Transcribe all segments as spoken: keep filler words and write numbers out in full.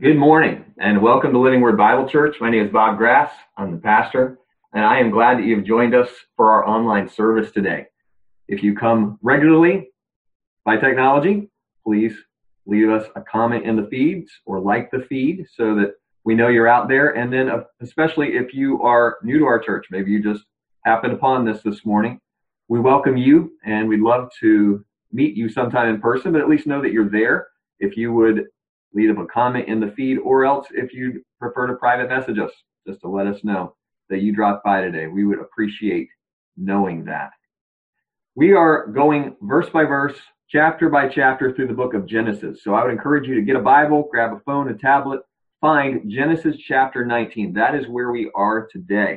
Good morning and welcome to Living Word Bible Church. My name is Bob Grass. I'm the pastor, and I am glad that you've joined us for our online service today. If you come regularly by technology, please leave us a comment in the feeds or like the feed so that we know you're out there. And then uh, especially if you are new to our church, maybe you just happened upon this this morning, we welcome you and we'd love to meet you sometime in person, but at least know that you're there. If you would leave a comment in the feed, or else if you'd prefer to private message us, just to let us know that you dropped by today. We would appreciate knowing that. We are going verse by verse, chapter by chapter through the book of Genesis. So I would encourage you to get a Bible, grab a phone, a tablet, find Genesis chapter nineteen. That is where we are today.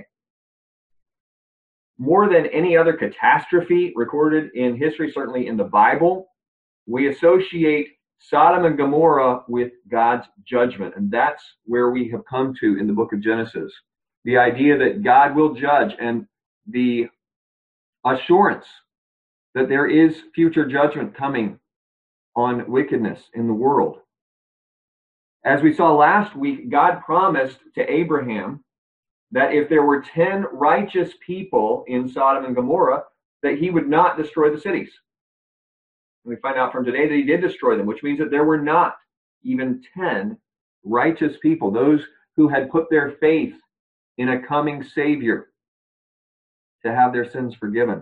More than any other catastrophe recorded in history, certainly in the Bible, we associate Sodom and Gomorrah with God's judgment, and that's where we have come to in the book of Genesis. The idea that God will judge and the assurance that there is future judgment coming on wickedness in the world. As we saw last week, God promised to Abraham that if there were ten righteous people in Sodom and Gomorrah, that he would not destroy the cities. We find out from today that he did destroy them, which means that there were not even ten righteous people, those who had put their faith in a coming Savior to have their sins forgiven.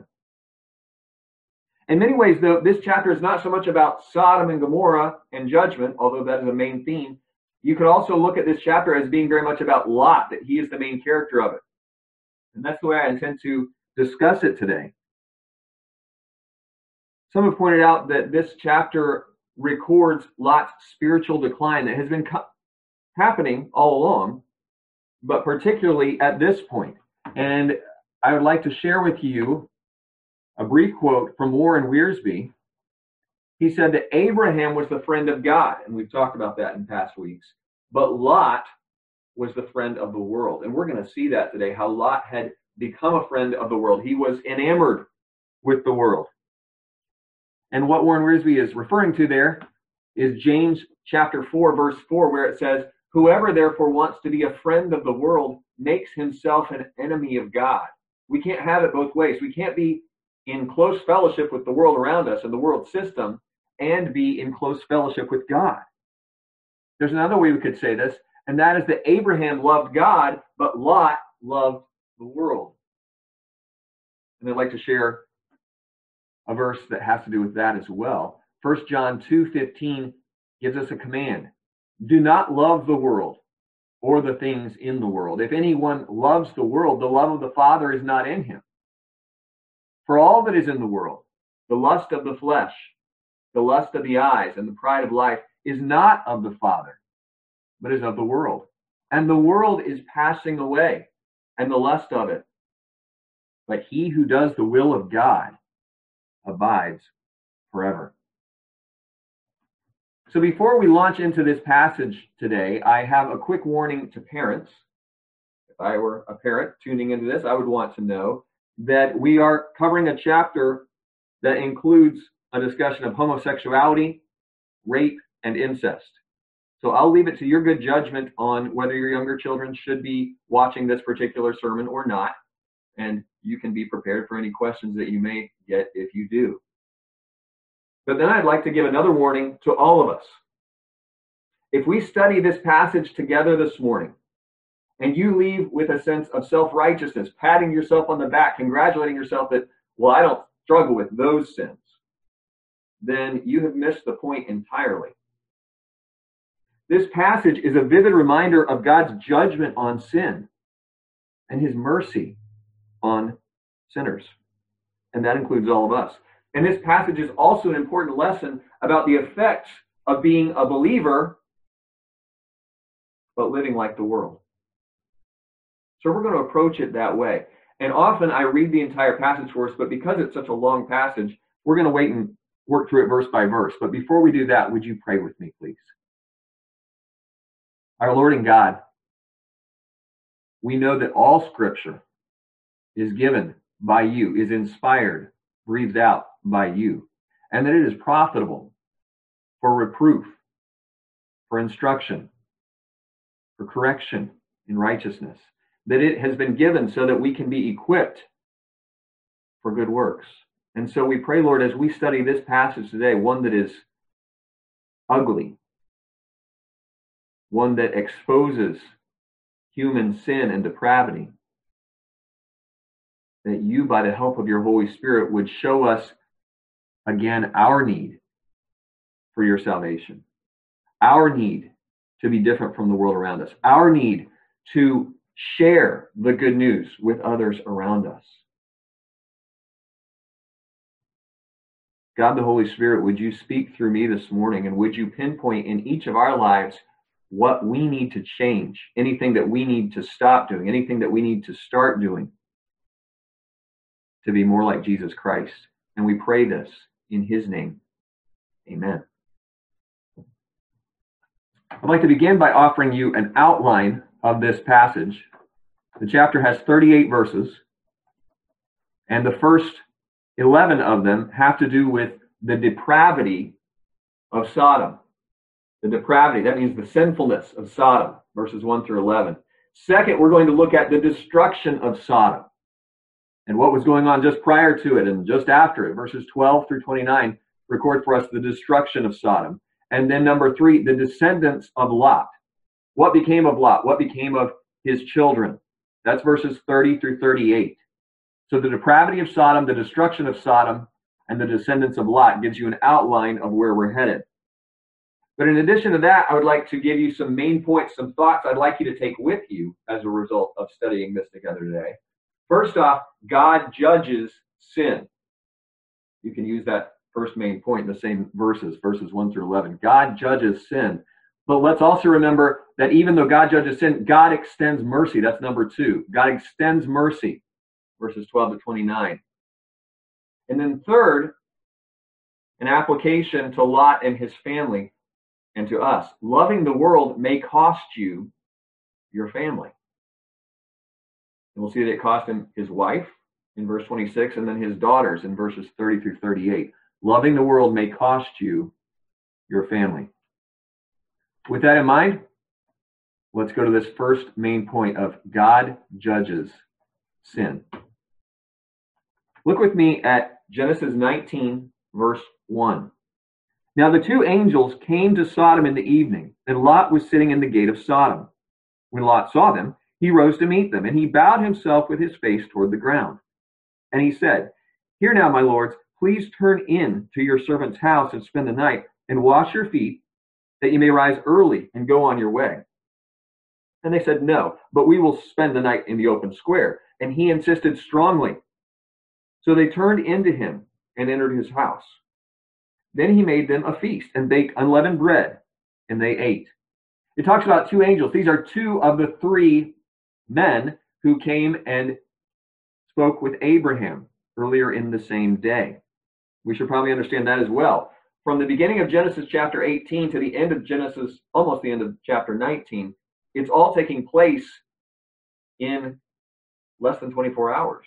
In many ways, though, this chapter is not so much about Sodom and Gomorrah and judgment, although that is a main theme. You could also look at this chapter as being very much about Lot, that he is the main character of it. And that's the way I intend to discuss it today. Some have pointed out that this chapter records Lot's spiritual decline that has been co- happening all along, but particularly at this point. And I would like to share with you a brief quote from Warren Wiersbe. He said that Abraham was the friend of God, and we've talked about that in past weeks, but Lot was the friend of the world. And we're going to see that today, how Lot had become a friend of the world. He was enamored with the world. And what Warren Wiersbe is referring to there is James chapter four, verse four, where it says, "Whoever therefore wants to be a friend of the world makes himself an enemy of God." We can't have it both ways. We can't be in close fellowship with the world around us and the world system and be in close fellowship with God. There's another way we could say this, and that is that Abraham loved God, but Lot loved the world. And I'd like to share a verse that has to do with that as well. First John two fifteen gives us a command. Do not love the world or the things in the world. If anyone loves the world, the love of the Father is not in him. For all that is in the world, the lust of the flesh, the lust of the eyes, and the pride of life is not of the Father, but is of the world. And the world is passing away, and the lust of it. But he who does the will of God abides forever. So before we launch into this passage today, I have a quick warning to parents. If I were a parent tuning into this, I would want to know that we are covering a chapter that includes a discussion of homosexuality, rape, and incest. So I'll leave it to your good judgment on whether your younger children should be watching this particular sermon or not. And you can be prepared for any questions that you may get if you do. But then I'd like to give another warning to all of us. If we study this passage together this morning, and you leave with a sense of self-righteousness, patting yourself on the back, congratulating yourself that, well, I don't struggle with those sins, then you have missed the point entirely. This passage is a vivid reminder of God's judgment on sin and his mercy on sinners. And that includes all of us. And this passage is also an important lesson about the effects of being a believer, but living like the world. So we're going to approach it that way. And often I read the entire passage for us, but because it's such a long passage, we're going to wait and work through it verse by verse. But before we do that, would you pray with me, please? Our Lord and God, we know that all Scripture is given by you, is inspired, breathed out by you, and that it is profitable for reproof, for instruction, for correction in righteousness, that it has been given so that we can be equipped for good works. And so we pray, Lord, as we study this passage today, one that is ugly, one that exposes human sin and depravity, that you, by the help of your Holy Spirit, would show us again our need for your salvation, our need to be different from the world around us, our need to share the good news with others around us. God, the Holy Spirit, would you speak through me this morning, and would you pinpoint in each of our lives what we need to change, anything that we need to stop doing, anything that we need to start doing to be more like Jesus Christ. And we pray this in his name. Amen. I'd like to begin by offering you an outline of this passage. The chapter has thirty-eight verses, and the first eleven of them have to do with the depravity of Sodom. The depravity, that means the sinfulness of Sodom, verses one through eleven. Second, we're going to look at the destruction of Sodom and what was going on just prior to it and just after it. Verses twelve through twenty-nine record for us the destruction of Sodom. And then number three, the descendants of Lot. What became of Lot? What became of his children? That's verses thirty through thirty-eight. So the depravity of Sodom, the destruction of Sodom, and the descendants of Lot gives you an outline of where we're headed. But in addition to that, I would like to give you some main points, some thoughts I'd like you to take with you as a result of studying this together today. First off, God judges sin. You can use that first main point in the same verses, verses one through eleven. God judges sin. But let's also remember that even though God judges sin, God extends mercy. That's number two. God extends mercy, verses twelve to twenty-nine. And then third, an application to Lot and his family and to us. Loving the world may cost you your family. And we'll see that it cost him his wife in verse twenty-six, and then his daughters in verses thirty through thirty-eight. Loving the world may cost you your family. With that in mind, let's go to this first main point of God judges sin. Look with me at Genesis nineteen, verse one. Now the two angels came to Sodom in the evening, and Lot was sitting in the gate of Sodom. When Lot saw them, he rose to meet them, and he bowed himself with his face toward the ground. And he said, "Here now, my lords, please turn in to your servant's house and spend the night, and wash your feet, that you may rise early and go on your way." And they said, "No, but we will spend the night in the open square." And he insisted strongly. So they turned into him and entered his house. Then he made them a feast and baked unleavened bread, and they ate. It talks about two angels. These are two of the three men who came and spoke with Abraham earlier in the same day. We should probably understand that as well. From the beginning of Genesis chapter eighteen to the end of Genesis, almost the end of chapter nineteen, it's all taking place in less than twenty-four hours.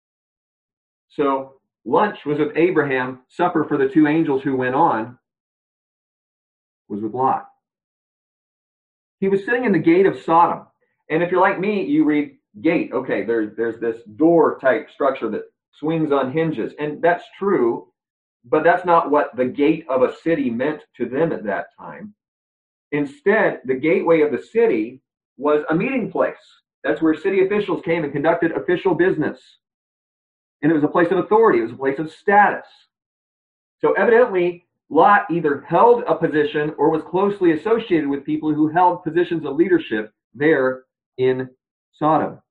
So lunch was with Abraham, supper for the two angels who went on was with Lot. He was sitting in the gate of Sodom. And if you're like me, you read gate. Okay, there, there's this door type structure that swings on hinges. And that's true, but that's not what the gate of a city meant to them at that time. Instead, the gateway of the city was a meeting place. That's where city officials came and conducted official business. And it was a place of authority. It was a place of status. So evidently, Lot either held a position or was closely associated with people who held positions of leadership there in Sodom.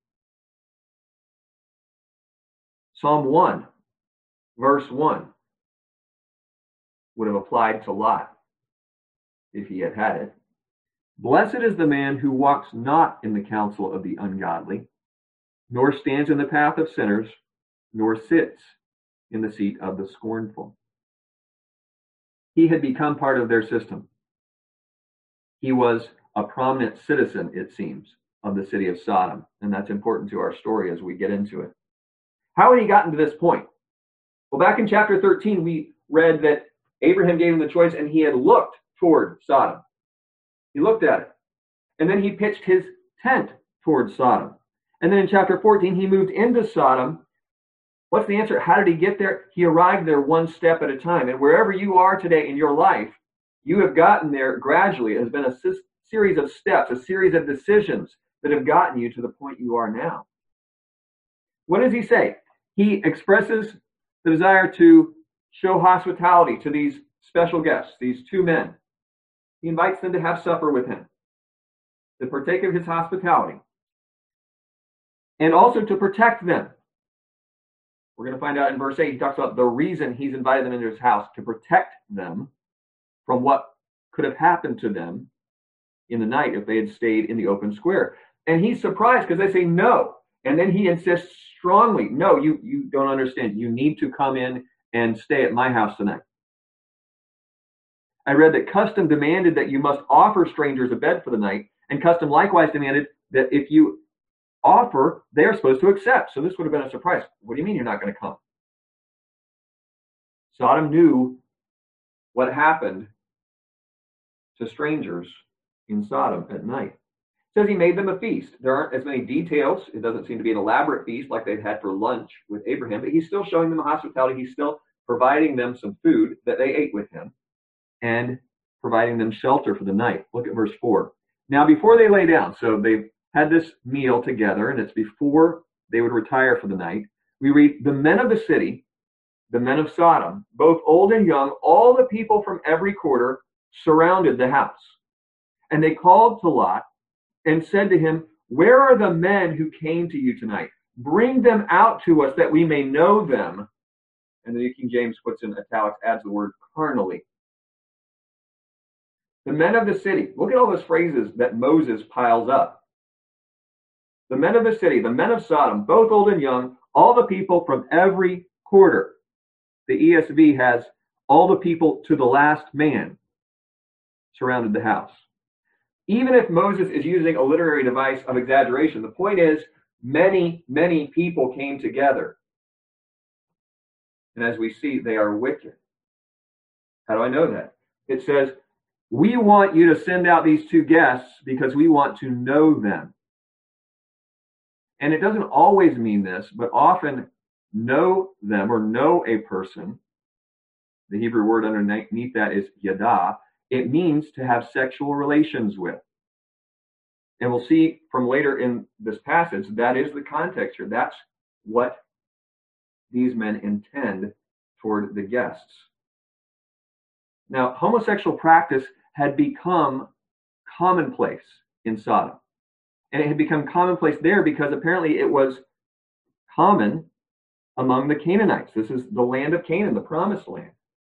Psalm one, verse one, would have applied to Lot if he had had it. "Blessed is the man who walks not in the counsel of the ungodly, nor stands in the path of sinners, nor sits in the seat of the scornful." He had become part of their system. He was a prominent citizen, it seems, of the city of Sodom. And that's important to our story as we get into it. How had he gotten to this point? Well, back in chapter thirteen, we read that Abraham gave him the choice and he had looked toward Sodom. He looked at it. And then he pitched his tent towards Sodom. And then in chapter fourteen, he moved into Sodom. What's the answer? How did he get there? He arrived there one step at a time. And wherever you are today in your life, you have gotten there gradually. It has been a series of steps, a series of decisions that have gotten you to the point you are now. What does he say? He expresses the desire to show hospitality to these special guests, these two men. He invites them to have supper with him, to partake of his hospitality, and also to protect them. We're going to find out in verse eight, he talks about the reason he's invited them into his house, to protect them from what could have happened to them in the night if they had stayed in the open square. And he's surprised because they say no. And then he insists strongly, no, you, you don't understand. You need to come in and stay at my house tonight. I read that custom demanded that you must offer strangers a bed for the night, and custom likewise demanded that if you offer, they are supposed to accept. So this would have been a surprise. What do you mean you're not going to come? Sodom knew what happened to strangers in Sodom at night. It says he made them a feast. There aren't as many details. It doesn't seem to be an elaborate feast like they'd had for lunch with Abraham, but he's still showing them hospitality. He's still providing them some food that they ate with him and providing them shelter for the night. Look at verse four. Now, before they lay down, so they've had this meal together, and it's before they would retire for the night, we read, the men of the city, the men of Sodom, both old and young, all the people from every quarter surrounded the house. And they called to Lot and said to him, where are the men who came to you tonight? Bring them out to us that we may know them. And the New King James puts in italics, adds the word carnally. The men of the city. Look at all those phrases that Moses piles up. The men of the city, the men of Sodom, both old and young, all the people from every quarter. The E S V has all the people to the last man surrounded the house. Even if Moses is using a literary device of exaggeration, the point is many, many people came together. And as we see, they are wicked. How do I know that? It says, we want you to send out these two guests because we want to know them. And it doesn't always mean this, but often know them or know a person. The Hebrew word underneath that is yada. It means to have sexual relations with. And we'll see from later in this passage, that is the context here. That's what these men intend toward the guests. Now, homosexual practice had become commonplace in Sodom. And it had become commonplace there because apparently it was common among the Canaanites. This is the land of Canaan, the promised land.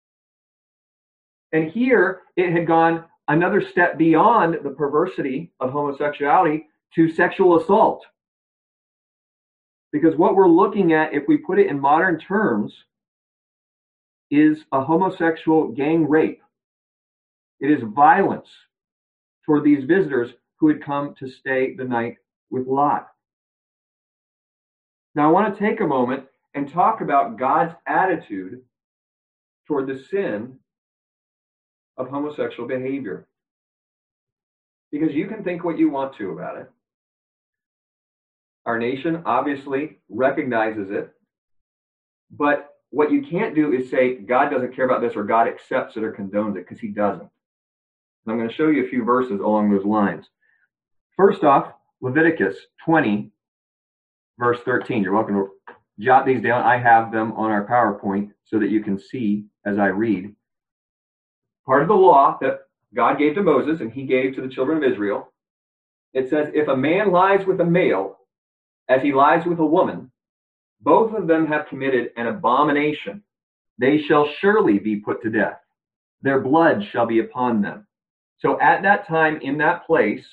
And here it had gone another step beyond the perversity of homosexuality to sexual assault. Because what we're looking at, if we put it in modern terms, is a homosexual gang rape. It is violence toward these visitors who had come to stay the night with Lot. Now, I want to take a moment and talk about God's attitude toward the sin of homosexual behavior. Because you can think what you want to about it. Our nation obviously recognizes it. But what you can't do is say God doesn't care about this or God accepts it or condones it, because he doesn't. And I'm going to show you a few verses along those lines. First off, Leviticus twenty, verse thirteen. You're welcome to jot these down. I have them on our PowerPoint so that you can see as I read. Part of the law that God gave to Moses and he gave to the children of Israel, it says, if a man lies with a male as he lies with a woman, both of them have committed an abomination. They shall surely be put to death. Their blood shall be upon them. So at that time, in that place,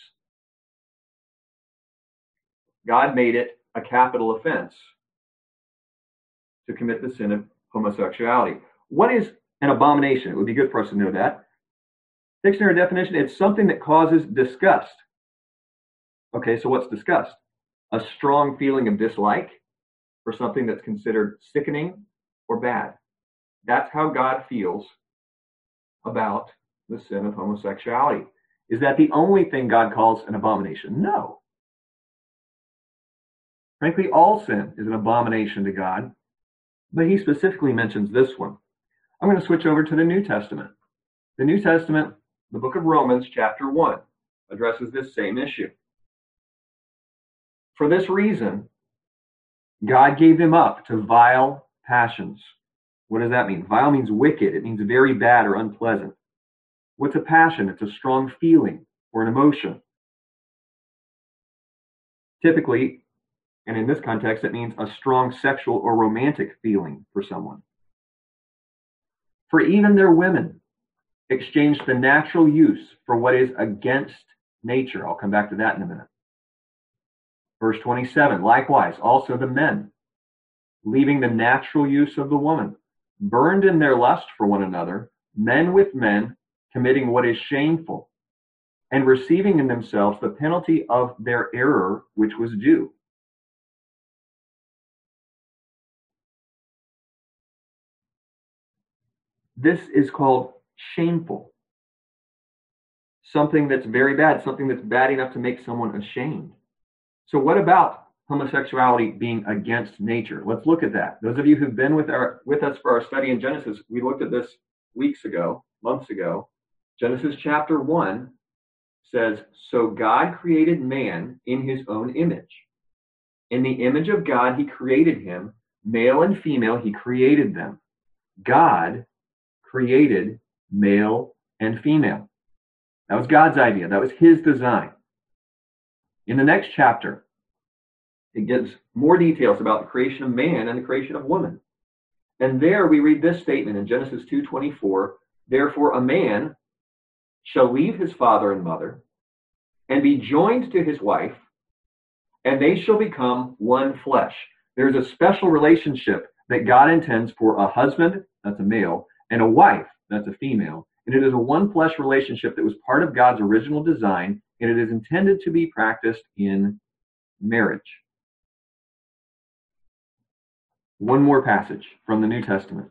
God made it a capital offense to commit the sin of homosexuality. What is an abomination? It would be good for us to know that. Dictionary definition, it's something that causes disgust. Okay, so what's disgust? A strong feeling of dislike for something that's considered sickening or bad. That's how God feels about the sin of homosexuality. Is that the only thing God calls an abomination? No. Frankly, all sin is an abomination to God, but he specifically mentions this one. I'm going to switch over to the New Testament. The New Testament, the book of Romans, chapter one, addresses this same issue. For this reason, God gave them up to vile passions. What does that mean? Vile means wicked. It means very bad or unpleasant. What's a passion? It's a strong feeling or an emotion. Typically, and in this context, it means a strong sexual or romantic feeling for someone. For even their women exchanged the natural use for what is against nature. I'll come back to that in a minute. Verse twenty-seven, likewise, also the men, leaving the natural use of the woman, burned in their lust for one another, men with men, committing what is shameful, and receiving in themselves the penalty of their error, which was due. This is called shameful. Something that's very bad, something that's bad enough to make someone ashamed. So what about homosexuality being against nature? Let's look at that. Those of you who've been with our with us for our study in Genesis, we looked at this weeks ago, months ago. Genesis chapter one says, so God created man in his own image. In the image of God, he created him. Male and female, he created them. God created male and female. That was God's idea. That was his design. In the next chapter, it gives more details about the creation of man and the creation of woman. And there we read this statement in Genesis two twenty-four, therefore a man shall leave his father and mother and be joined to his wife, and they shall become one flesh. There's a special relationship that God intends for a husband, that's a male, and a wife, that's a female. And it is a one flesh relationship that was part of God's original design, and it is intended to be practiced in marriage. One more passage from the New Testament.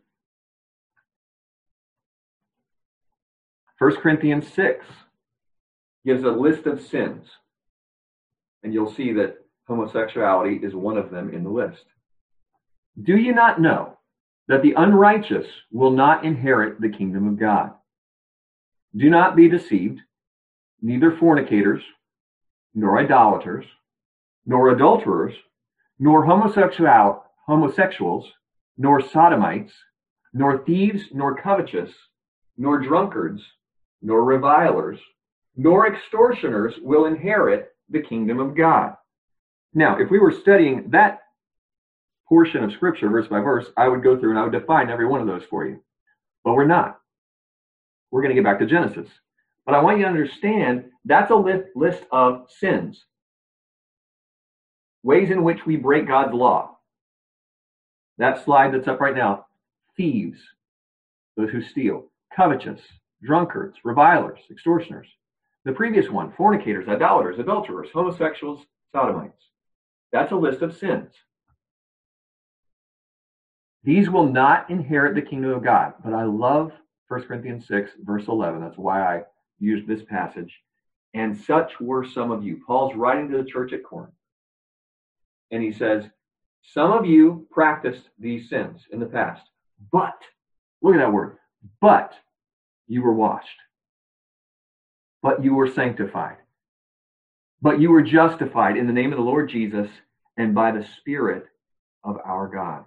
First Corinthians six gives a list of sins. And you'll see that homosexuality is one of them in the list. Do you not know that the unrighteous will not inherit the kingdom of God? Do not be deceived. Neither fornicators, nor idolaters, nor adulterers, nor homosexual, homosexuals, nor sodomites, nor thieves, nor covetous, nor drunkards, nor revilers, nor extortioners will inherit the kingdom of God. Now, if we were studying that portion of Scripture, verse by verse, I would go through and I would define every one of those for you. But we're not. We're going to get back to Genesis. But I want you to understand that's a list, list of sins. Ways in which we break God's law. That slide that's up right now. Thieves, those who steal. Covetous, drunkards, revilers, extortioners. The previous one, fornicators, idolaters, adulterers, homosexuals, sodomites. That's a list of sins. These will not inherit the kingdom of God. But I love First Corinthians six, verse eleven. That's why I used this passage. And such were some of you. Paul's writing to the church at Corinth. And he says, some of you practiced these sins in the past. But, look at that word, but you were washed. But you were sanctified. But you were justified in the name of the Lord Jesus and by the Spirit of our God.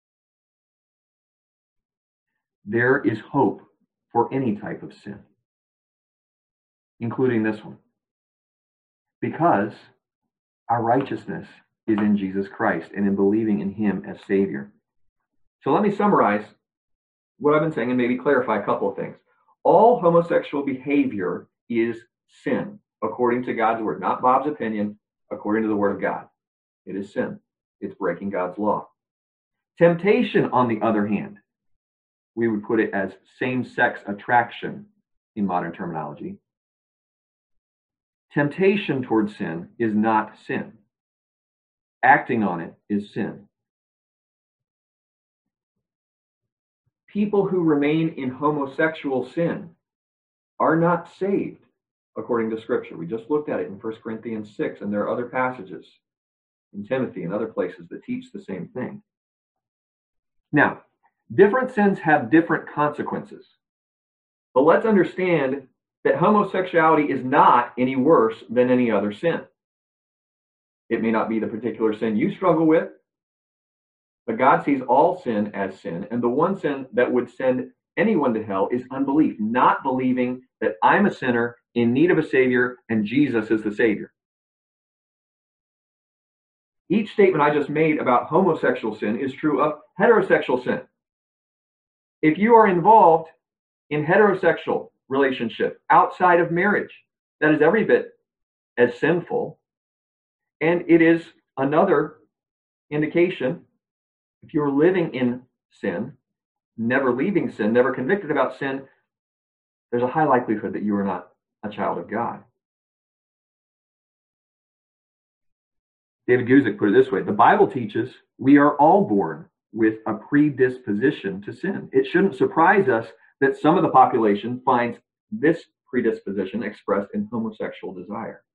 There is hope for any type of sin, including this one, because our righteousness is in Jesus Christ and in believing in him as Savior. So let me summarize what I've been saying and maybe clarify a couple of things. All homosexual behavior is sin, according to God's word, not Bob's opinion, according to the word of God. It is sin. It's breaking God's law. Temptation, on the other hand, we would put it as same-sex attraction in modern terminology. Temptation towards sin is not sin. Acting on it is sin. People who remain in homosexual sin are not saved. according to Scripture. We just looked at it in First Corinthians six, and there are other passages in Timothy and other places that teach the same thing. Now, different sins have different consequences. But let's understand that homosexuality is not any worse than any other sin. It may not be the particular sin you struggle with, but God sees all sin as sin, and the one sin that would send anyone to hell is unbelief, not believing that I'm a sinner in need of a Savior and Jesus is the Savior. Each statement I just made about homosexual sin is true of heterosexual sin. If you are involved in heterosexual relationship outside of marriage, that is every bit as sinful. And it is another indication, if you're living in sin, never leaving sin, never convicted about sin, there's a high likelihood that you are not a child of God. David Guzik put it this way: the Bible teaches we are all born with a predisposition to sin. It shouldn't surprise us that some of the population finds this predisposition expressed in homosexual desire.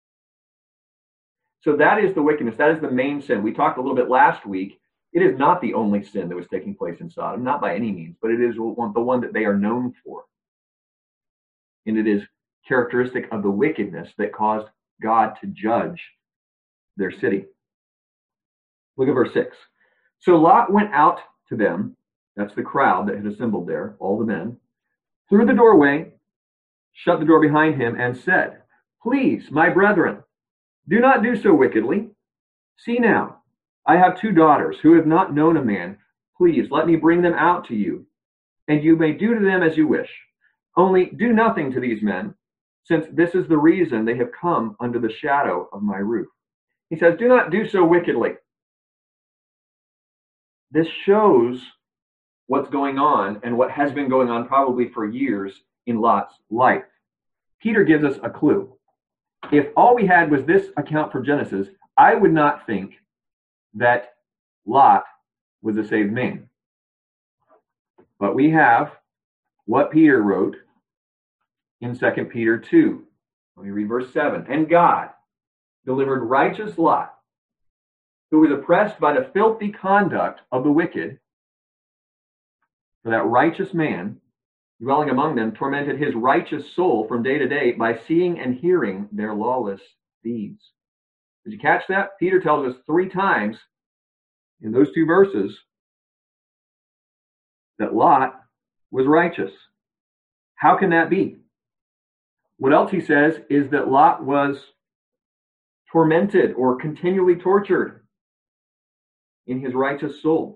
So that is the wickedness. That is the main sin. We talked a little bit last week. It is not the only sin that was taking place in Sodom, not by any means, but it is one, the one that they are known for. And it is characteristic of the wickedness that caused God to judge their city. Look at verse six. So Lot went out to them, that's the crowd that had assembled there, all the men, through the doorway, shut the door behind him, and said, "Please, my brethren, do not do so wickedly. See now, I have two daughters who have not known a man. Please let me bring them out to you, and you may do to them as you wish. Only do nothing to these men, since this is the reason they have come under the shadow of my roof." He says, do not do so wickedly. This shows what's going on and what has been going on probably for years in Lot's life. Peter gives us a clue. If all we had was this account from Genesis, I would not think that Lot was a saved man. But we have what Peter wrote in Second Peter two. Let me read verse seven. And God delivered righteous Lot, who was oppressed by the filthy conduct of the wicked, for that righteous man, dwelling among them, tormented his righteous soul from day to day by seeing and hearing their lawless deeds. Did you catch that? Peter tells us three times in those two verses that Lot was righteous. How can that be? What else he says is that Lot was tormented or continually tortured in his righteous soul.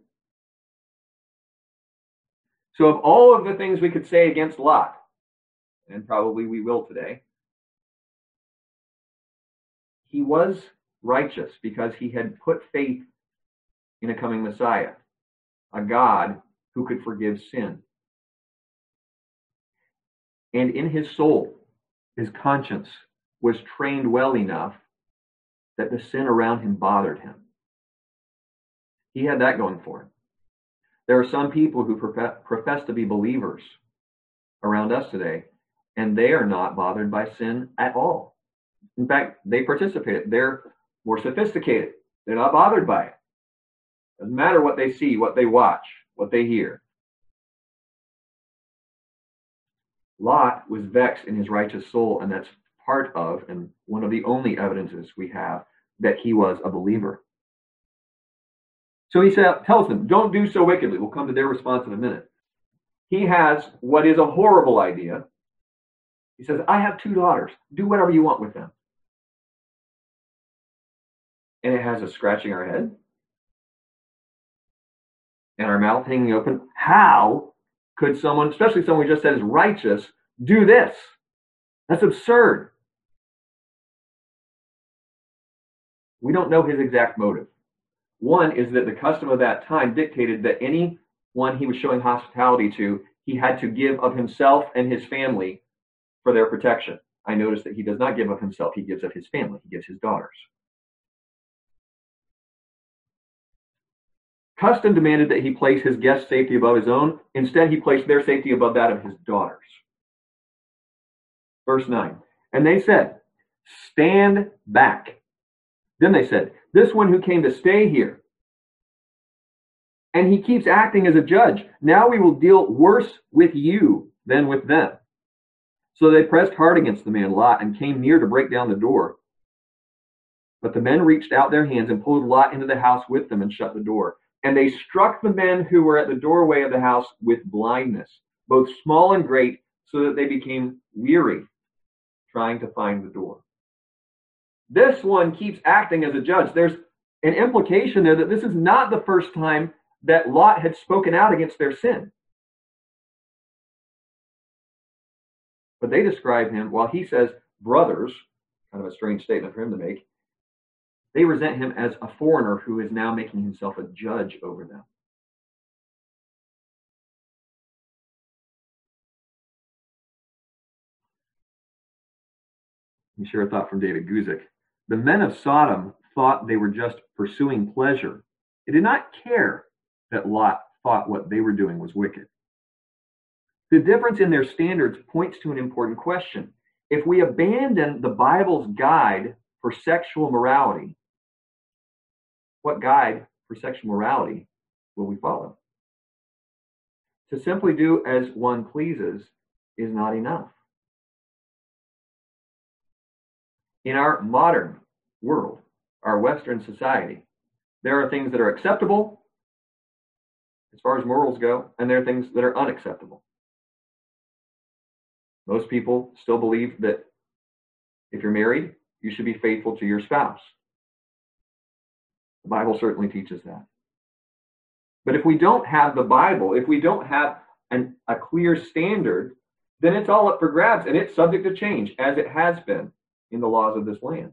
So of all of the things we could say against Lot, and probably we will today, he was righteous because he had put faith in a coming Messiah, a God who could forgive sin. And in his soul, his conscience was trained well enough that the sin around him bothered him. He had that going for him. There are some people who profess to be believers around us today, and they are not bothered by sin at all. In fact, they participate. They're more sophisticated. They're not bothered by it. Doesn't matter what they see, what they watch, what they hear. Lot was vexed in his righteous soul, and that's part of, and one of the only evidences we have, that he was a believer. So he said, tells them, don't do so wickedly. We'll come to their response in a minute. He has what is a horrible idea. He says, I have two daughters. Do whatever you want with them. And it has us scratching our head and our mouth hanging open. How could someone, especially someone we just said is righteous, do this? That's absurd. We don't know his exact motive. One is that the custom of that time dictated that anyone he was showing hospitality to, he had to give of himself and his family for their protection. I notice that he does not give of himself, he gives of his family, he gives his daughters. Custom demanded that he place his guest's safety above his own. Instead, he placed their safety above that of his daughters. Verse nine, And they said, stand back. Then they said, this one who came to stay here, and he keeps acting as a judge. Now we will deal worse with you than with them. So they pressed hard against the man Lot and came near to break down the door. But the men reached out their hands and pulled Lot into the house with them and shut the door. And they struck the men who were at the doorway of the house with blindness, both small and great, so that they became weary trying to find the door. This one keeps acting as a judge. There's an implication there that this is not the first time that Lot had spoken out against their sin. But they describe him, while he says brothers, kind of a strange statement for him to make, they resent him as a foreigner who is now making himself a judge over them. Let me share a thought from David Guzik. The men of Sodom thought they were just pursuing pleasure. They did not care that Lot thought what they were doing was wicked. The difference in their standards points to an important question. If we abandon the Bible's guide for sexual morality, what guide for sexual morality will we follow? To simply do as one pleases is not enough. In our modern world, our Western society, there are things that are acceptable as far as morals go, and there are things that are unacceptable. Most people still believe that if you're married, you should be faithful to your spouse. The Bible certainly teaches that. But if we don't have the Bible, if we don't have an, a clear standard, then it's all up for grabs, and it's subject to change, as it has been in the laws of this land.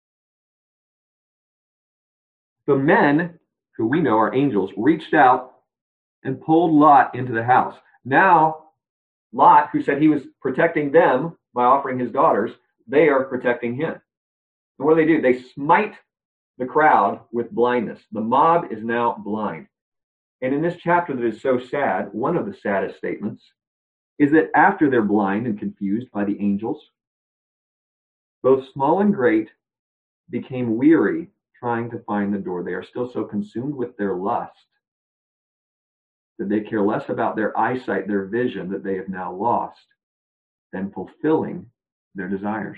The men, who we know are angels, reached out and pulled Lot into the house. Now, Lot, who said he was protecting them by offering his daughters, they are protecting him. And what do they do? They smite the crowd with blindness. The mob is now blind. And in this chapter that is so sad, one of the saddest statements is that after they're blind and confused by the angels, both small and great became weary trying to find the door. They are still so consumed with their lust that they care less about their eyesight, their vision that they have now lost, than fulfilling their desires.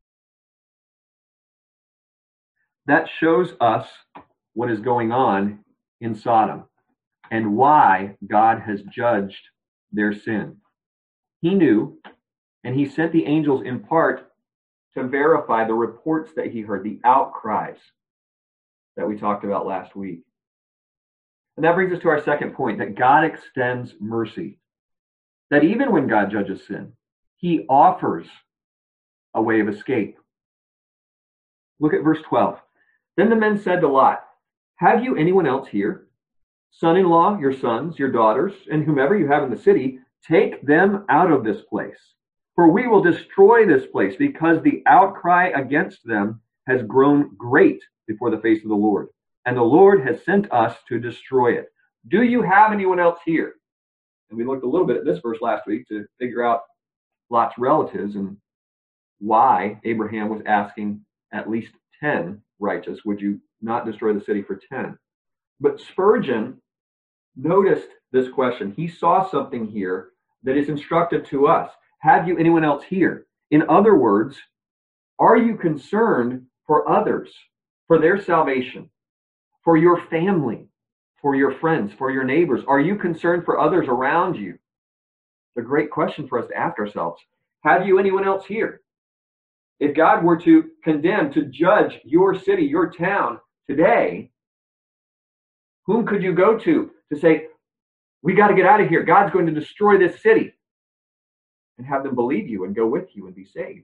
That shows us what is going on in Sodom and why God has judged their sin. He knew, and he sent the angels in part to verify the reports that he heard, the outcries that we talked about last week. And that brings us to our second point, that God extends mercy. That even when God judges sin, he offers a way of escape. Look at verse twelve. Then the men said to Lot, have you anyone else here? Son-in-law, your sons, your daughters, and whomever you have in the city, take them out of this place. For we will destroy this place, because the outcry against them has grown great before the face of the Lord. And the Lord has sent us to destroy it. Do you have anyone else here? And we looked a little bit at this verse last week to figure out Lot's relatives and why Abraham was asking at least ten righteous. Would you not destroy the city for ten? But Spurgeon noticed this question. He saw something here that is instructive to us. Have you anyone else here? In other words, are you concerned for others, for their salvation, for your family, for your friends, for your neighbors? Are you concerned for others around you? It's a great question for us to ask ourselves. Have you anyone else here? If God were to condemn, to judge your city, your town today, whom could you go to to say, we got to get out of here. God's going to destroy this city. And have them believe you and go with you and be saved.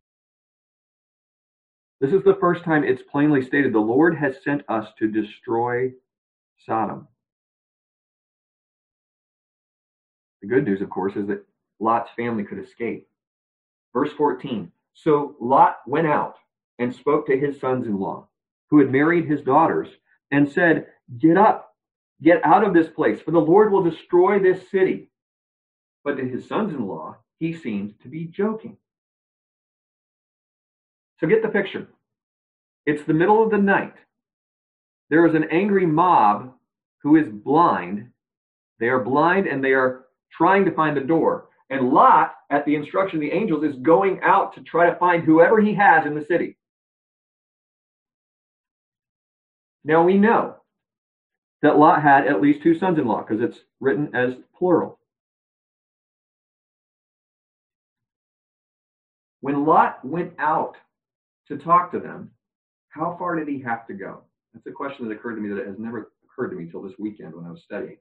This is the first time it's plainly stated, the Lord has sent us to destroy Sodom. The good news, of course, is that Lot's family could escape. Verse fourteen, so Lot went out and spoke to his sons-in-law, who had married his daughters, and said, get up, get out of this place, for the Lord will destroy this city. But to his sons-in-law, he seemed to be joking. So get the picture. It's the middle of the night. There is an angry mob who is blind. They are blind and they are trying to find the door. And Lot, at the instruction of the angels, is going out to try to find whoever he has in the city. Now we know that Lot had at least two sons-in-law because it's written as plural. When Lot went out to talk to them, how far did he have to go? That's a question that occurred to me that has never occurred to me until this weekend when I was studying.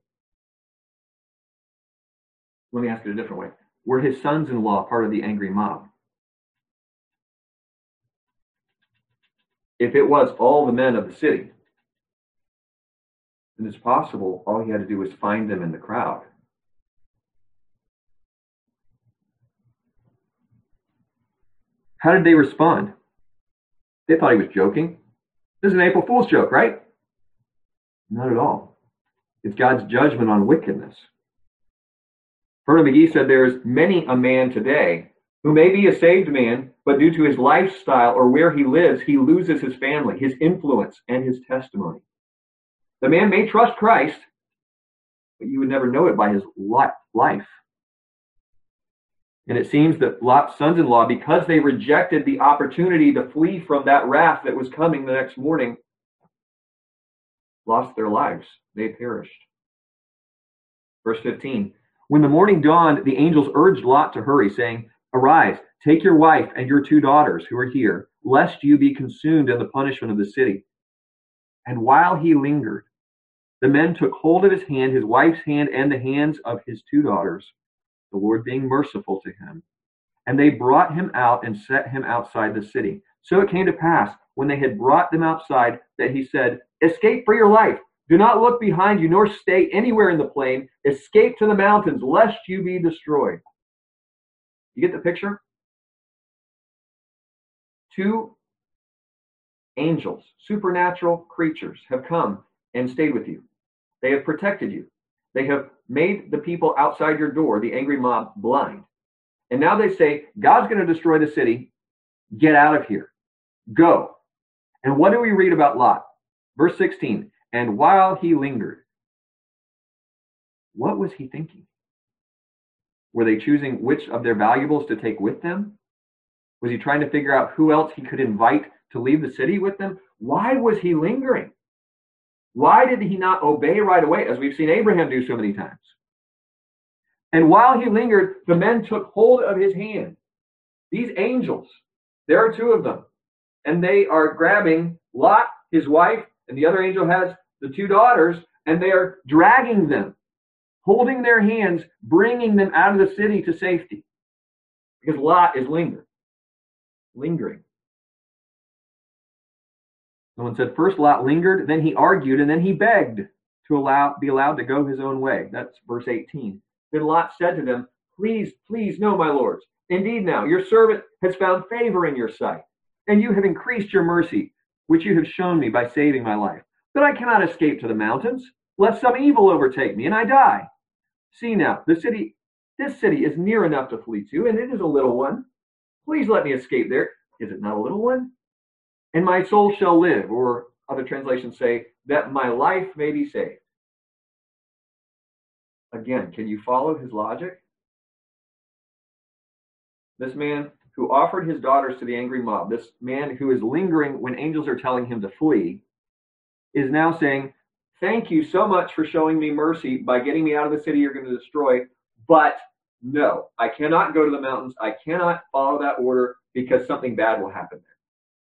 Let me ask it a different way. Were his sons-in-law part of the angry mob? If it was all the men of the city, then it's possible all he had to do was find them in the crowd. How did they respond? They thought he was joking. This is an April Fool's joke, right? Not at all. It's God's judgment on wickedness. Fernand McGee said there's many a man today who may be a saved man, but due to his lifestyle or where he lives, he loses his family, his influence, and his testimony. The man may trust Christ, but you would never know it by his life. And it seems that Lot's sons-in-law, because they rejected the opportunity to flee from that wrath that was coming the next morning, lost their lives. They perished. Verse fifteen, when the morning dawned, the angels urged Lot to hurry, saying, "Arise, take your wife and your two daughters who are here, lest you be consumed in the punishment of the city." And while he lingered, the men took hold of his hand, his wife's hand, and the hands of his two daughters, the Lord being merciful to him. And they brought him out and set him outside the city. So it came to pass, when they had brought them outside, that he said, "Escape for your life. Do not look behind you, nor stay anywhere in the plain. Escape to the mountains, lest you be destroyed." You get the picture? Two angels, supernatural creatures, have come and stayed with you. They have protected you. They have made the people outside your door, the angry mob, blind. And now they say, God's going to destroy the city. Get out of here. Go. And what do we read about Lot? Verse sixteen, and while he lingered, what was he thinking? Were they choosing which of their valuables to take with them? Was he trying to figure out who else he could invite to leave the city with them? Why was he lingering? Why did he not obey right away, as we've seen Abraham do so many times? And while he lingered, the men took hold of his hand. These angels, there are two of them, and they are grabbing Lot, his wife, and the other angel has the two daughters, and they are dragging them, holding their hands, bringing them out of the city to safety. Because Lot is lingering. Lingering. Someone said, first Lot lingered, then he argued, and then he begged to allow be allowed to go his own way. That's verse eighteen. Then Lot said to them, please, please, no, my lords. Indeed now, your servant has found favor in your sight, and you have increased your mercy, which you have shown me by saving my life. But I cannot escape to the mountains, lest some evil overtake me, and I die. See now, the city, this city is near enough to flee to, and it is a little one. Please let me escape there. Is it not a little one? And my soul shall live, or other translations say, that my life may be saved. Again, can you follow his logic? This man who offered his daughters to the angry mob, this man who is lingering when angels are telling him to flee, is now saying, thank you so much for showing me mercy by getting me out of the city you're going to destroy, but no, I cannot go to the mountains. I cannot follow that order because something bad will happen there.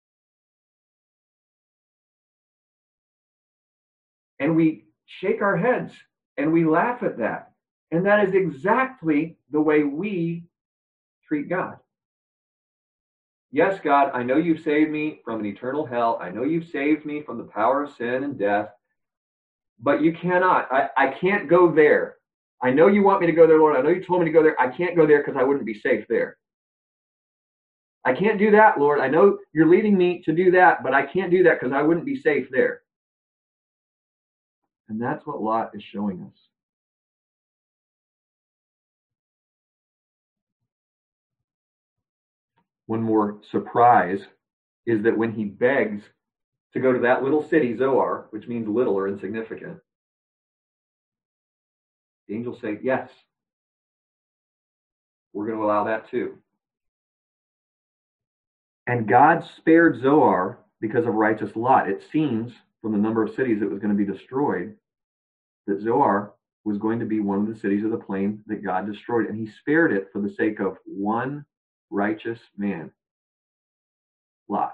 And we shake our heads and we laugh at that. And that is exactly the way we treat God. Yes, God, I know you've saved me from an eternal hell. I know you've saved me from the power of sin and death. But you cannot. I, I can't go there. I know you want me to go there, Lord. I know you told me to go there. I can't go there because I wouldn't be safe there. I can't do that, Lord. I know you're leading me to do that, but I can't do that because I wouldn't be safe there. And that's what Lot is showing us. One more surprise is that when he begs to go to that little city, Zoar, which means little or insignificant, the angels say, yes, we're going to allow that too. And God spared Zoar because of righteous Lot. It seems from the number of cities that was going to be destroyed that Zoar was going to be one of the cities of the plain that God destroyed. And he spared it for the sake of one righteous man, Lot,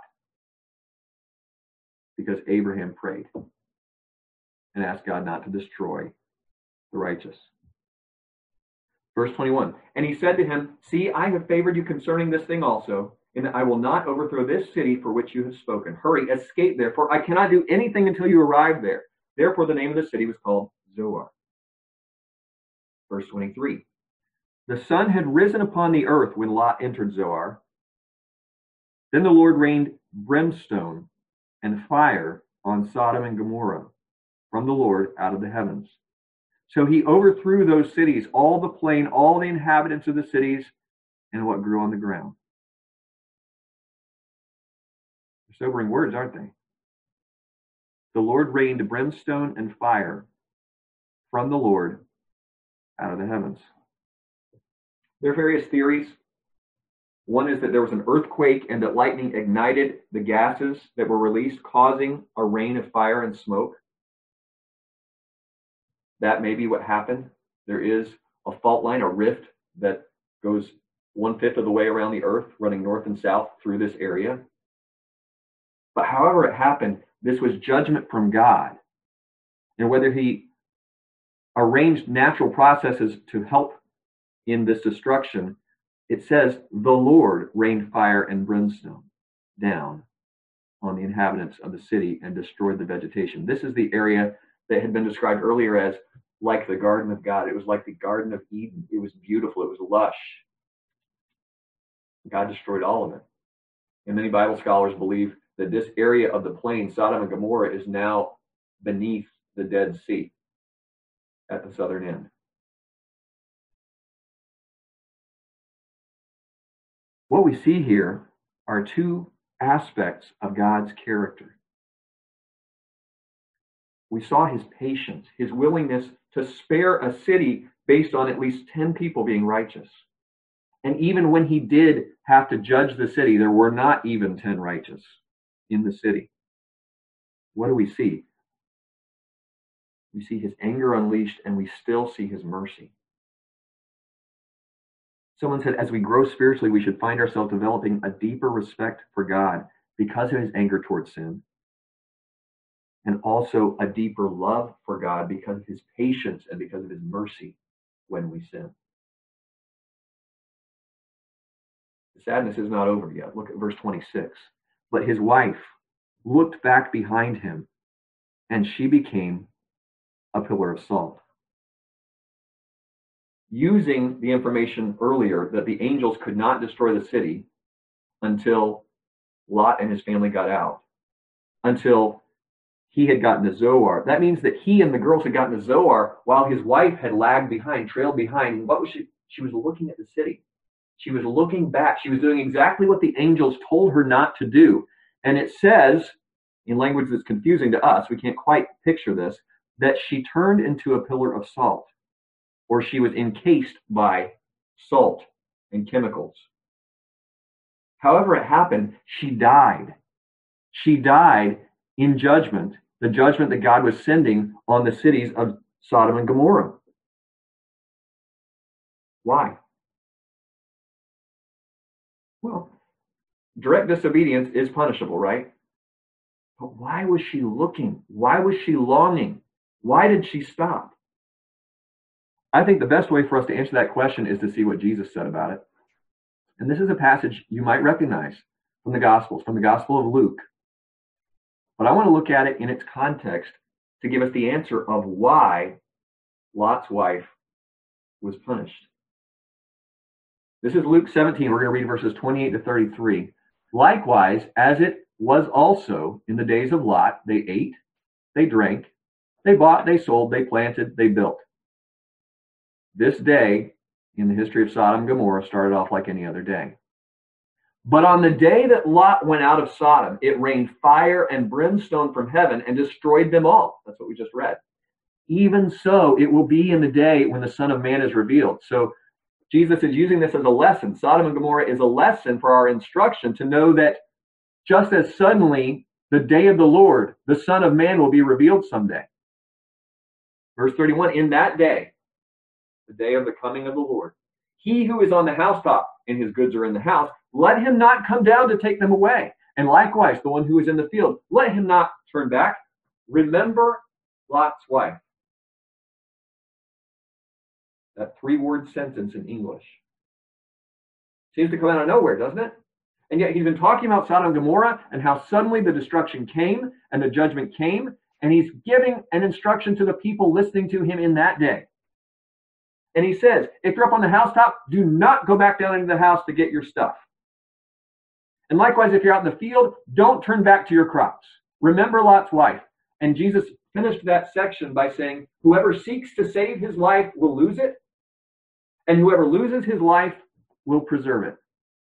because Abraham prayed and asked God not to destroy the righteous. Verse twenty-one, and he said to him, see, I have favored you concerning this thing also, and I will not overthrow this city for which you have spoken. Hurry, escape therefore. I cannot do anything until you arrive there. Therefore the name of the city was called Zoar. Verse twenty-three, the sun had risen upon the earth when Lot entered Zoar. Then the Lord rained brimstone and fire on Sodom and Gomorrah from the Lord out of the heavens. So he overthrew those cities, all the plain, all the inhabitants of the cities, and what grew on the ground. They're sobering words, aren't they? The Lord rained brimstone and fire from the Lord out of the heavens. There are various theories. One is that there was an earthquake and that lightning ignited the gases that were released, causing a rain of fire and smoke. That may be what happened. There is a fault line, a rift that goes one-fifth of the way around the earth, running north and south through this area. But however it happened, this was judgment from God. And whether he arranged natural processes to help in this destruction, it says the Lord rained fire and brimstone down on the inhabitants of the city and destroyed the vegetation. This is the area that had been described earlier as like the Garden of God. It was like the Garden of Eden. It was beautiful. It was lush. God destroyed all of it. And many Bible scholars believe that this area of the plain, Sodom and Gomorrah, is now beneath the Dead Sea at the southern end. What we see here are two aspects of God's character. We saw his patience, his willingness to spare a city based on at least ten people being righteous. And even when he did have to judge the city, there were not even ten righteous in the city. What do we see? We see his anger unleashed, and we still see his mercy. Someone said, as we grow spiritually, we should find ourselves developing a deeper respect for God because of his anger towards sin, and also a deeper love for God because of his patience and because of his mercy when we sin. The sadness is not over yet. Look at verse twenty-six. But his wife looked back behind him, and she became a pillar of salt. Using the information earlier that the angels could not destroy the city until Lot and his family got out, until he had gotten to Zoar. That means that he and the girls had gotten to Zoar while his wife had lagged behind, trailed behind. And what was she? She was looking at the city. She was looking back. She was doing exactly what the angels told her not to do. And it says, in language that's confusing to us, we can't quite picture this, that she turned into a pillar of salt, or she was encased by salt and chemicals. However it happened, she died. She died in judgment, the judgment that God was sending on the cities of Sodom and Gomorrah. Why? Well, direct disobedience is punishable, right? But why was she looking? Why was she longing? Why did she stop? I think the best way for us to answer that question is to see what Jesus said about it. And this is a passage you might recognize from the Gospels, from the Gospel of Luke. But I want to look at it in its context to give us the answer of why Lot's wife was punished. This is Luke seventeen. We're going to read verses twenty-eight to thirty-three. Likewise, as it was also in the days of Lot, they ate, they drank, they bought, they sold, they planted, they built. This day in the history of Sodom and Gomorrah started off like any other day. But on the day that Lot went out of Sodom, it rained fire and brimstone from heaven and destroyed them all. That's what we just read. Even so, it will be in the day when the Son of Man is revealed. So Jesus is using this as a lesson. Sodom and Gomorrah is a lesson for our instruction to know that just as suddenly the day of the Lord, the Son of Man, will be revealed someday. Verse thirty-one, in that day, the day of the coming of the Lord, he who is on the housetop and his goods are in the house, let him not come down to take them away. And likewise, the one who is in the field, let him not turn back. Remember Lot's wife. That three-word sentence in English seems to come out of nowhere, doesn't it? And yet he's been talking about Sodom and Gomorrah and how suddenly the destruction came and the judgment came, and he's giving an instruction to the people listening to him in that day. And he says, if you're up on the housetop, do not go back down into the house to get your stuff. And likewise, if you're out in the field, don't turn back to your crops. Remember Lot's wife. And Jesus finished that section by saying, whoever seeks to save his life will lose it, and whoever loses his life will preserve it.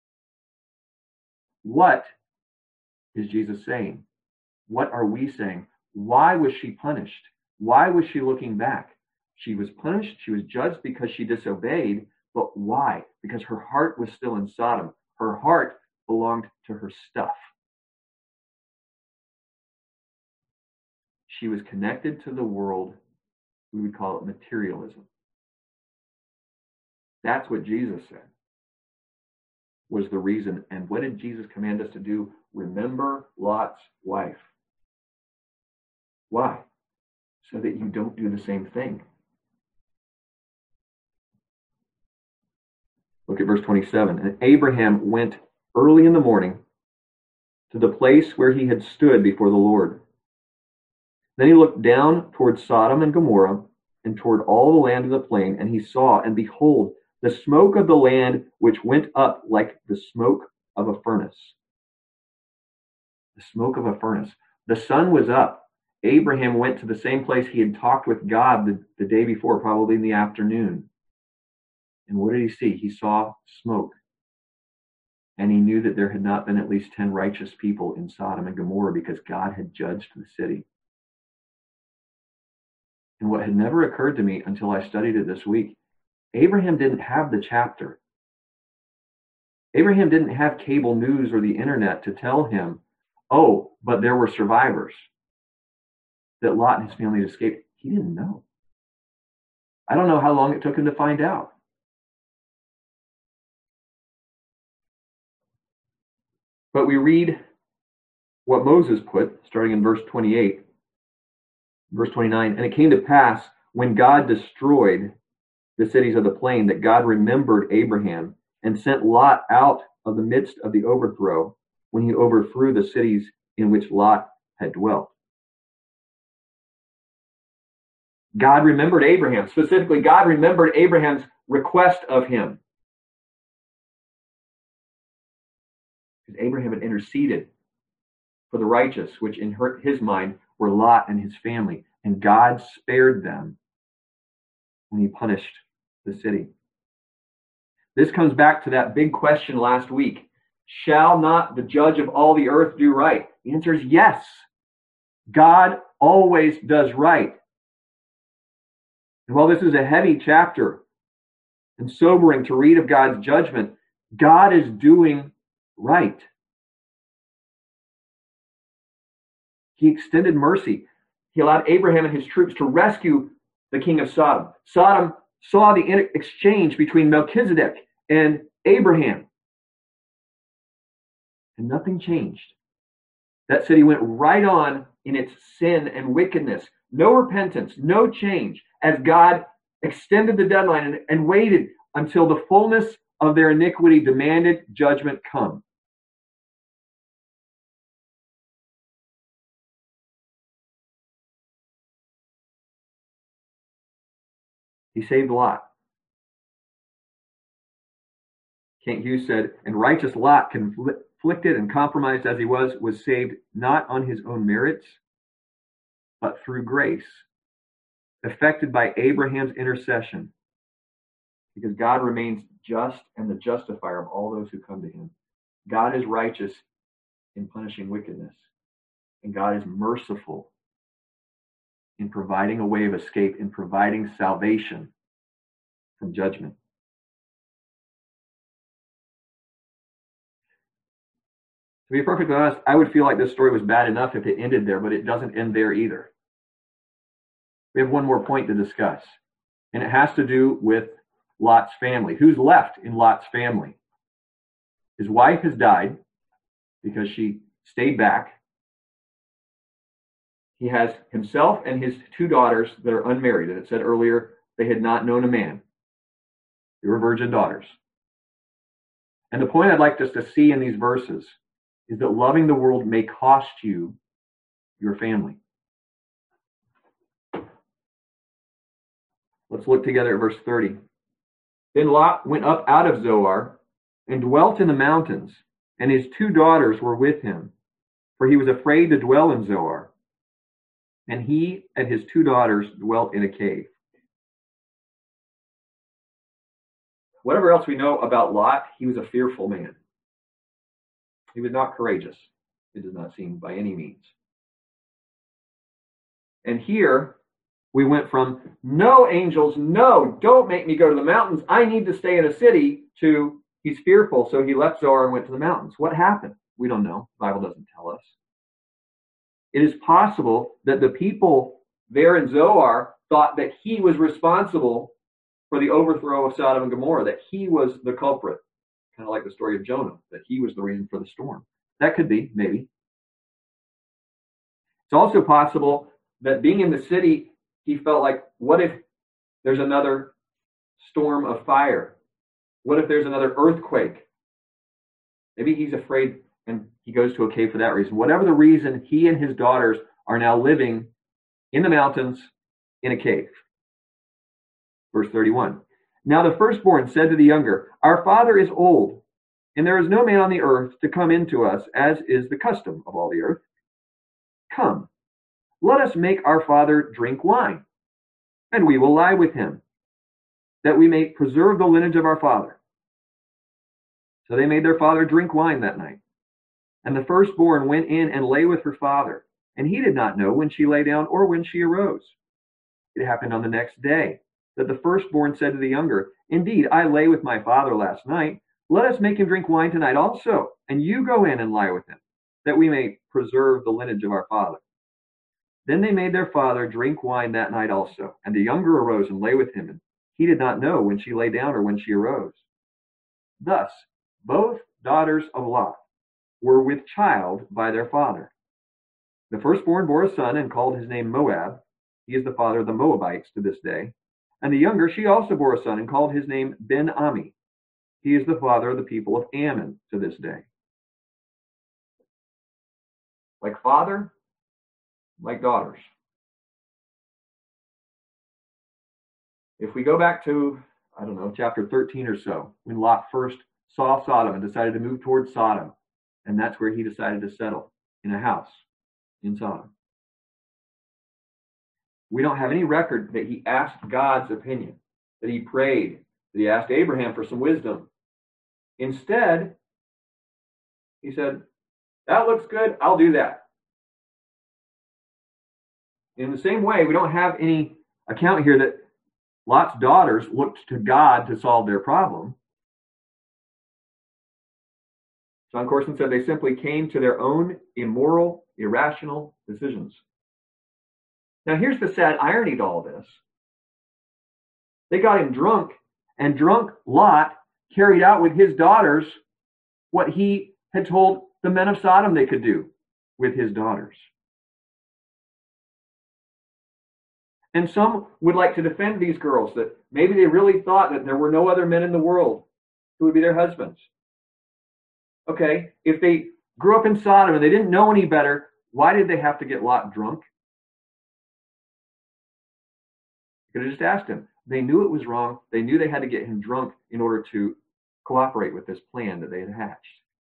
What is Jesus saying? What are we saying? Why was she punished? Why was she looking back? She was punished, she was judged because she disobeyed, but why? Because her heart was still in Sodom. Her heart belonged to her stuff. She was connected to the world. We would call it materialism. That's what Jesus said was the reason. And what did Jesus command us to do? Remember Lot's wife. Why? So that you don't do the same thing. Look at verse twenty-seven. And Abraham went early in the morning to the place where he had stood before the Lord. Then he looked down toward Sodom and Gomorrah and toward all the land of the plain, and he saw, and behold, the smoke of the land which went up like the smoke of a furnace. The smoke of a furnace. The sun was up. Abraham went to the same place he had talked with God the, the day before, probably in the afternoon. And what did he see? He saw smoke. And he knew that there had not been at least ten righteous people in Sodom and Gomorrah because God had judged the city. And what had never occurred to me until I studied it this week, Abraham didn't have the chapter. Abraham didn't have cable news or the internet to tell him, oh, but there were survivors, that Lot and his family had escaped. He didn't know. I don't know how long it took him to find out. But we read what Moses put, starting in verse twenty-eight, verse twenty-nine, and it came to pass when God destroyed the cities of the plain that God remembered Abraham and sent Lot out of the midst of the overthrow when he overthrew the cities in which Lot had dwelt. God remembered Abraham. Specifically, God remembered Abraham's request of him. Because Abraham had interceded for the righteous, which in her, his mind were Lot and his family. And God spared them when he punished the city. This comes back to that big question last week. Shall not the judge of all the earth do right? The answer is yes. God always does right. And while this is a heavy chapter and sobering to read of God's judgment, God is doing right. He extended mercy. He allowed Abraham and his troops to rescue the king of Sodom. Sodom saw the exchange between Melchizedek and Abraham. And nothing changed. That city went right on in its sin and wickedness. No repentance, no change, as God extended the deadline and, and waited until the fullness of their iniquity demanded judgment come. He saved Lot. Kent Hughes said, and righteous Lot, conflicted and compromised as he was, was saved not on his own merits, but through grace, effected by Abraham's intercession, because God remains just and the justifier of all those who come to him. God is righteous in punishing wickedness, and God is merciful in providing a way of escape, in providing salvation from judgment. To be perfectly honest, I would feel like this story was bad enough if it ended there, but it doesn't end there either. We have one more point to discuss, and it has to do with Lot's family. Who's left in Lot's family? His wife has died because she stayed back. He has himself and his two daughters that are unmarried. And it said earlier they had not known a man. They were virgin daughters. And the point I'd like us to see in these verses is that loving the world may cost you your family. Let's look together at verse thirty. Then Lot went up out of Zoar and dwelt in the mountains, and his two daughters were with him, for he was afraid to dwell in Zoar. And he and his two daughters dwelt in a cave. Whatever else we know about Lot, he was a fearful man. He was not courageous, it does not seem, by any means. And here we went from, no, angels, no, don't make me go to the mountains. I need to stay in a city, to he's fearful, so he left Zoar and went to the mountains. What happened? We don't know. The Bible doesn't tell us. It is possible that the people there in Zoar thought that he was responsible for the overthrow of Sodom and Gomorrah, that he was the culprit, kind of like the story of Jonah, that he was the reason for the storm. That could be, maybe. It's also possible that being in the city, he felt like, what if there's another storm of fire? What if there's another earthquake? Maybe he's afraid and he goes to a cave for that reason. Whatever the reason, he and his daughters are now living in the mountains in a cave. Verse thirty-one. Now the firstborn said to the younger, our father is old, and there is no man on the earth to come in to us, as is the custom of all the earth. Come, let us make our father drink wine, and we will lie with him, that we may preserve the lineage of our father. So they made their father drink wine that night. And the firstborn went in and lay with her father, and he did not know when she lay down or when she arose. It happened on the next day that the firstborn said to the younger, indeed, I lay with my father last night. Let us make him drink wine tonight also, and you go in and lie with him, that we may preserve the lineage of our father. Then they made their father drink wine that night also, and the younger arose and lay with him, and he did not know when she lay down or when she arose. Thus, both daughters of Lot were with child by their father. The firstborn bore a son and called his name Moab. He is the father of the Moabites to this day. And the younger, she also bore a son and called his name Ben-Ami. He is the father of the people of Ammon to this day. Like father, like daughters. If we go back to, I don't know, chapter thirteen or so, when Lot first saw Sodom and decided to move towards Sodom, and that's where he decided to settle, in a house in Sodom. We don't have any record that he asked God's opinion, that he prayed, that he asked Abraham for some wisdom. Instead, he said, that looks good, I'll do that. In the same way, we don't have any account here that Lot's daughters looked to God to solve their problem. John Corson said they simply came to their own immoral, irrational decisions. Now, here's the sad irony to all this. They got him drunk, and drunk Lot carried out with his daughters what he had told the men of Sodom they could do with his daughters. And some would like to defend these girls, that maybe they really thought that there were no other men in the world who would be their husbands. Okay, if they grew up in Sodom and they didn't know any better, why did they have to get Lot drunk? You could have just asked him. They knew it was wrong. They knew they had to get him drunk in order to cooperate with this plan that they had hatched.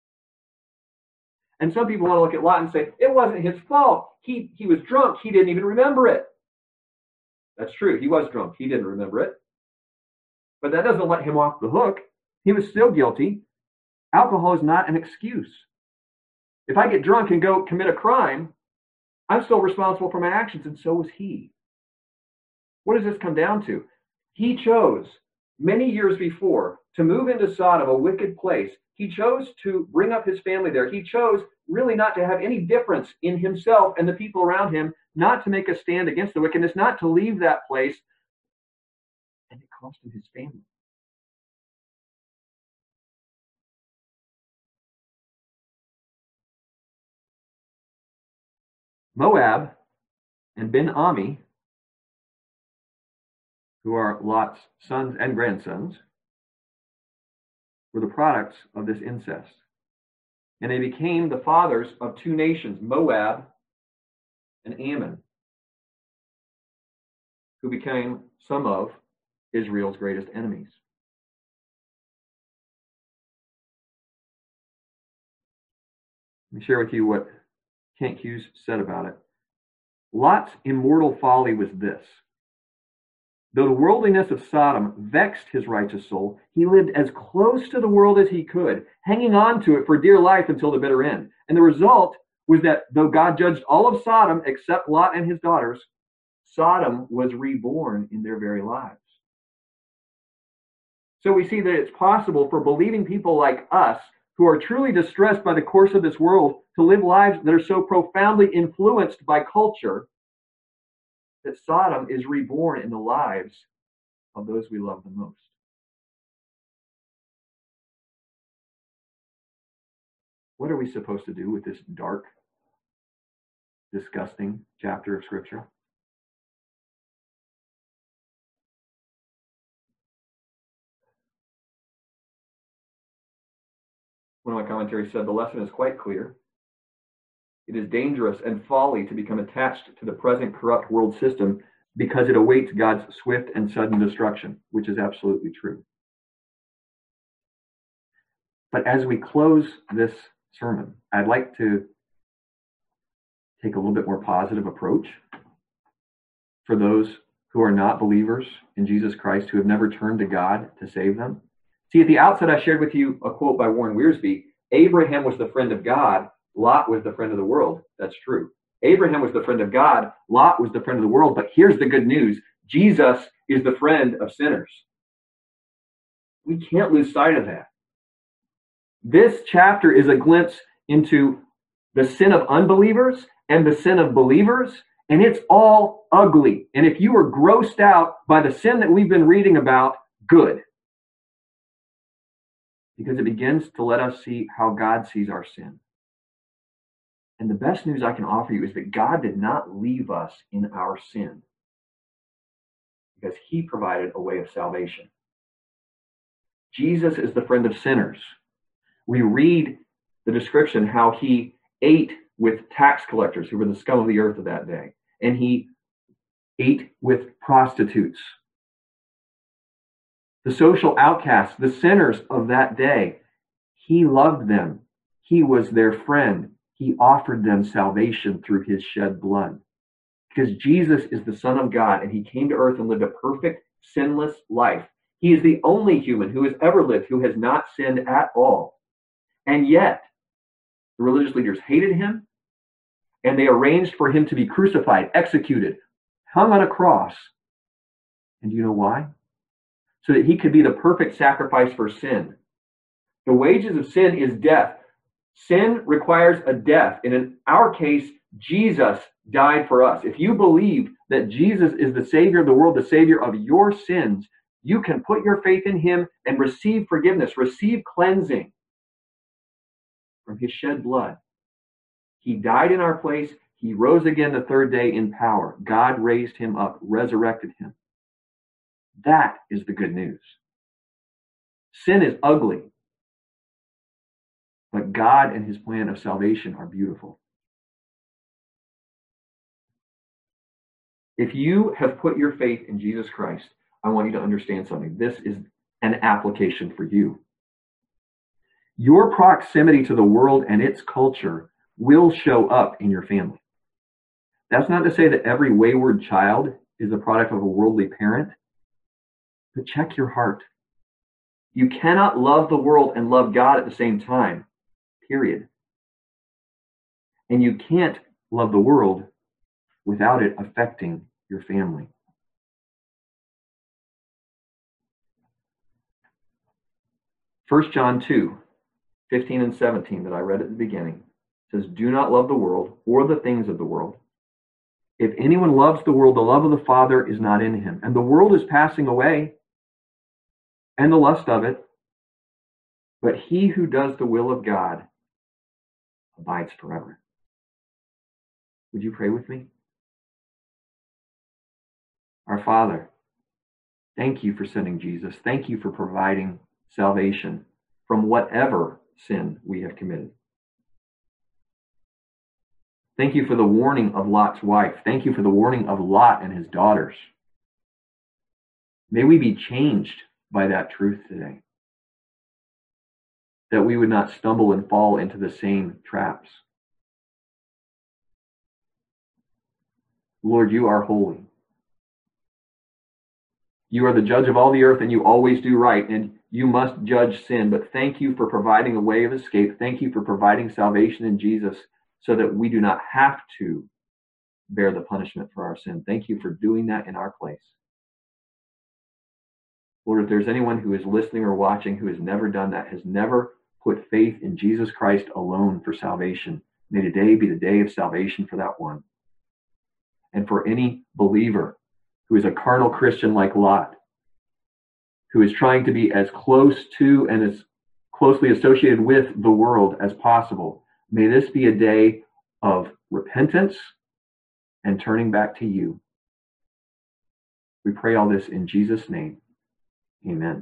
And some people want to look at Lot and say, it wasn't his fault. He, he was drunk. He didn't even remember it. That's true. He was drunk. He didn't remember it. But that doesn't let him off the hook. He was still guilty. alcohol is not an excuse. If I get drunk and go commit a crime, I'm still responsible for my actions, and so was he. What does this come down to? He chose many years before to move into Sodom, a wicked place. He chose to bring up his family there. He chose really not to have any difference in himself and the people around him, not to make a stand against the wickedness, not to leave that place. And it cost him his family. Moab and Ben-Ami, who are Lot's sons and grandsons, were the products of this incest. And they became the fathers of two nations, Moab and Ammon, who became some of Israel's greatest enemies. Let me share with you what Kent Hughes said about it. Lot's immortal folly was this. Though the worldliness of Sodom vexed his righteous soul, he lived as close to the world as he could, hanging on to it for dear life until the bitter end. And the result was that though God judged all of Sodom except Lot and his daughters, Sodom was reborn in their very lives. So we see that it's possible for believing people like us who are truly distressed by the course of this world to live lives that are so profoundly influenced by culture that Sodom is reborn in the lives of those we love the most. What are we supposed to do with this dark, disgusting chapter of Scripture? One of my commentaries said the lesson is quite clear. It is dangerous and folly to become attached to the present corrupt world system because it awaits God's swift and sudden destruction, which is absolutely true. But as we close this sermon, I'd like to take a little bit more positive approach for those who are not believers in Jesus Christ, who have never turned to God to save them. See, at the outset, I shared with you a quote by Warren Wiersbe. Abraham was the friend of God. Lot was the friend of the world. That's true. Abraham was the friend of God. Lot was the friend of the world. But here's the good news. Jesus is the friend of sinners. We can't lose sight of that. This chapter is a glimpse into the sin of unbelievers and the sin of believers, and it's all ugly. And if you are grossed out by the sin that we've been reading about, good. Because it begins to let us see how God sees our sin. And the best news I can offer you is that God did not leave us in our sin, because he provided a way of salvation. Jesus is the friend of sinners. We read the description how he ate with tax collectors who were the scum of the earth of that day, and he ate with prostitutes. The social outcasts, the sinners of that day, he loved them. He was their friend. He offered them salvation through his shed blood. Because Jesus is the Son of God, and he came to earth and lived a perfect, sinless life. He is the only human who has ever lived who has not sinned at all. And yet, the religious leaders hated him, and they arranged for him to be crucified, executed, hung on a cross. And do you know why? So that he could be the perfect sacrifice for sin. The wages of sin is death. Sin requires a death. And in our case, Jesus died for us. If you believe that Jesus is the Savior of the world, the Savior of your sins, you can put your faith in him and receive forgiveness, receive cleansing from his shed blood. He died in our place. He rose again the third day in power. God raised him up, resurrected him. That is the good news. Sin is ugly, but God and his plan of salvation are beautiful. If you have put your faith in Jesus Christ, I want you to understand something. This is an application for you. Your proximity to the world and its culture will show up in your family. That's not to say that every wayward child is a product of a worldly parent, but check your heart. You cannot love the world and love God at the same time, period. And you can't love the world without it affecting your family. First John two, fifteen and seventeen that I read at the beginning says, do not love the world or the things of the world. If anyone loves the world, the love of the Father is not in him. And the world is passing away, and the lust of it, but he who does the will of God abides forever. Would you pray with me? Our Father, thank you for sending Jesus. Thank you for providing salvation from whatever sin we have committed. Thank you for the warning of Lot's wife. Thank you for the warning of Lot and his daughters. May we be changed by that truth today, that we would not stumble and fall into the same traps. Lord, you are holy. You are the judge of all the earth, and you always do right, and you must judge sin. But thank you for providing a way of escape. Thank you for providing salvation in Jesus so that we do not have to bear the punishment for our sin. Thank you for doing that in our place. Lord, if there's anyone who is listening or watching who has never done that, has never put faith in Jesus Christ alone for salvation, may today be the day of salvation for that one. And for any believer who is a carnal Christian like Lot, who is trying to be as close to and as closely associated with the world as possible, may this be a day of repentance and turning back to you. We pray all this in Jesus' name. Amen.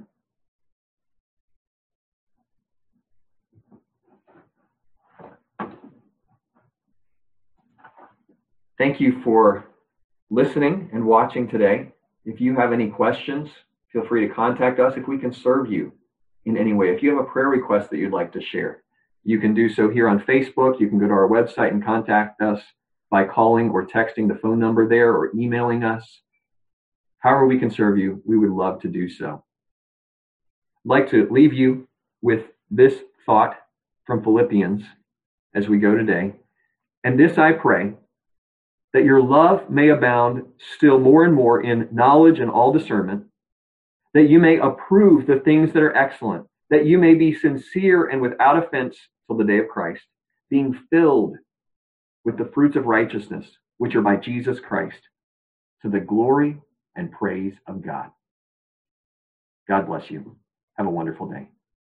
Thank you for listening and watching today. If you have any questions, feel free to contact us if we can serve you in any way. If you have a prayer request that you'd like to share, you can do so here on Facebook. You can go to our website and contact us by calling or texting the phone number there or emailing us. However we can serve you, we would love to do so. I'd like to leave you with this thought from Philippians as we go today. And this I pray, that your love may abound still more and more in knowledge and all discernment, that you may approve the things that are excellent, that you may be sincere and without offense till the day of Christ, being filled with the fruits of righteousness, which are by Jesus Christ, to the glory and praise of God. God bless you. Have a wonderful day.